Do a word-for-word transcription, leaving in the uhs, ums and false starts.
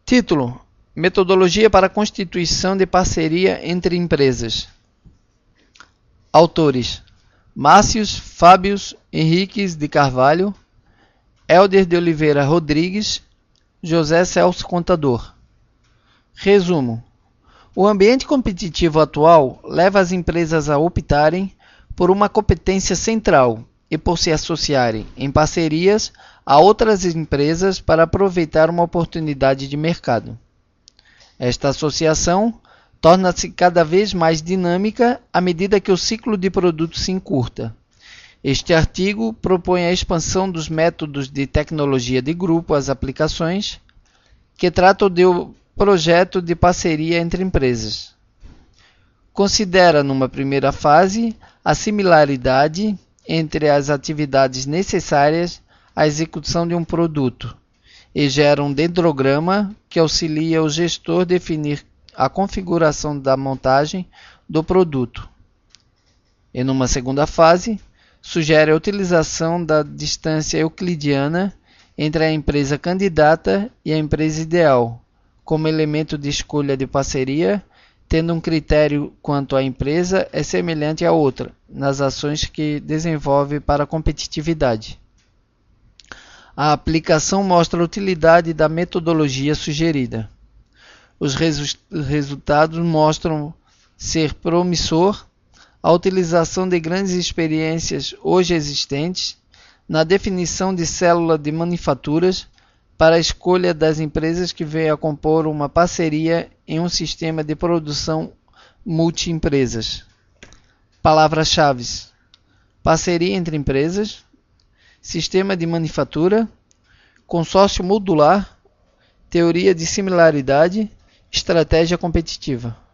Título: Metodologia para a constituição de parceria entre empresas. Autores: Márcios Fábios Henriques de Carvalho, Helder de Oliveira Rodrigues, José Celso Contador. Resumo: o ambiente competitivo atual leva as empresas a optarem por uma competência central e por se associarem em parcerias a outras empresas para aproveitar uma oportunidade de mercado. Esta associação torna-se cada vez mais dinâmica à medida que o ciclo de produto se encurta. Este artigo propõe a expansão dos métodos de tecnologia de grupo às aplicações que tratam do projeto de parceria entre empresas. Considera, numa primeira fase, a similaridade entre as atividades necessárias à execução de um produto e gera um dendrograma que auxilia o gestor a definir a configuração da montagem do produto. E numa segunda fase, sugere a utilização da distância euclidiana entre a empresa candidata e a empresa ideal, como elemento de escolha de parceria, tendo um critério quanto à empresa é semelhante à outra, nas ações que desenvolve para a competitividade. A aplicação mostra a utilidade da metodologia sugerida. Os resu- resultados mostram ser promissor a utilização de grandes experiências hoje existentes na definição de célula de manufaturas para a escolha das empresas que venham a compor uma parceria em um sistema de produção multi-empresas. Palavras-chave: parceria entre empresas, sistema de manufatura, consórcio modular, teoria de similaridade, estratégia competitiva.